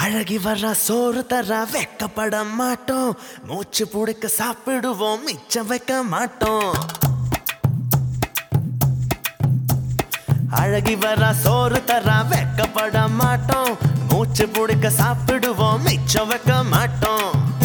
அழகி வர்ற சோறு தர வெக்கப்பட மாட்டோம். மூச்சு புடிக்க சாப்பிடுவோம், மிச்சம் வைக்க மாட்டோம். அழகி வர்ற சோறு தர வெக்கப்பட மாட்டோம். மூச்சு புடிக்க சாப்பிடுவோம், மிச்சம் வைக்க மாட்டோம்.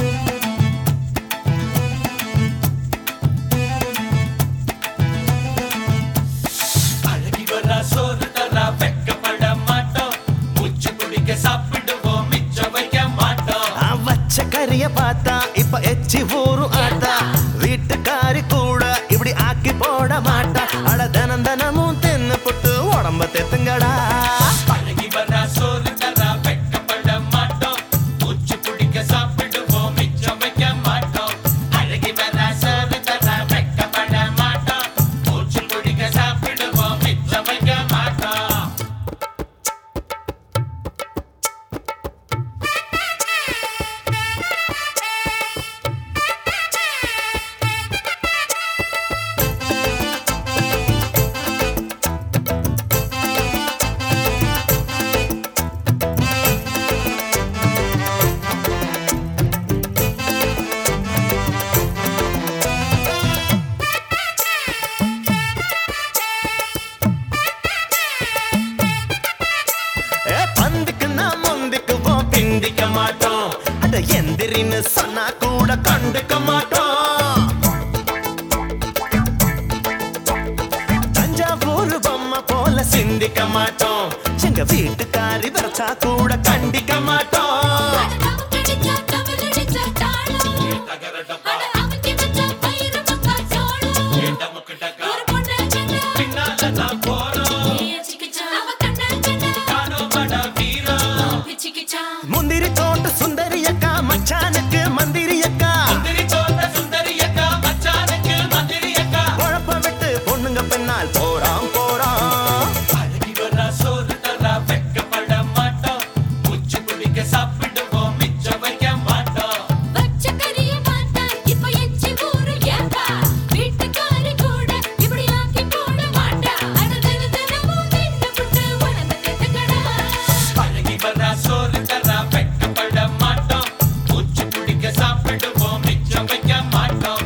அழகி வர்ற சோறு தர வெக்கப்பட மாட்டோம். மூச்சு புடிக்க சாப்பிடுவோம், மிச்சம் வைக்க மாட்டோம். வச்ச கறிய பார்த்தா இப்ப எச்சி ஊரு ஆத்தா. வீட்டுக்காரி கூட இப்படி ஆக்கி போட மாட்டா. அட தினம் தினமும் தின்னு புட்டு உடம்ப தெத்துங்கடா. அழகி வர்ற சோறு தர வெக்கப்பட மாட்டோம். மூச்சு புடிக்க சாப்பிடுவோம், மிச்சம் வைக்க மாட்டோம். அழகி வர்ற சோறு தர வெக்கப்பட மாட்டோம். மூச்சு புடிக்க சாப்பிடுவோம், மிச்சம் வைக்க மாட்டோம். பந்துக்கு நான் முந்திக்குவோம், பிந்திக்க மாட்டோம். அட எந்திரின்னு சொன்னா கூட கண்டுக்க மாட்டோம். தஞ்சாவூர் பொம்மை போல சிந்திக்க மாட்டோம். எங்க வீட்டுக்காரி வரைச்சா கூட கண்டிக்க மாட்டோம். பின்னால நான் போறோம், காணோ பட வீரம். முந்திரி தோட்ட சுந்தரி அக்கா, மச்சானுக்கு மந்திரி அக்கா. முந்திரி தோட்ட சுந்தரி அக்கா, மச்சானுக்கு மந்திரி அக்கா. குழப்ப விட்டு பொண்ணுங்க பின்னால் போறான் போறான். அழகி வர்ற சோறு தர வெக்கப்பட மாட்டோம். மூச்சு குடிக்க சாப்பிடுவோம், மிச்சம் வைக்க மாட்டோம். அழகி வர்ற சோறு தர வெக்கப்பட மாட்டோம். மூச்சு குடிக்க சாப்பிடுவோம், மிச்சம் வைக்க மாட்டோம்.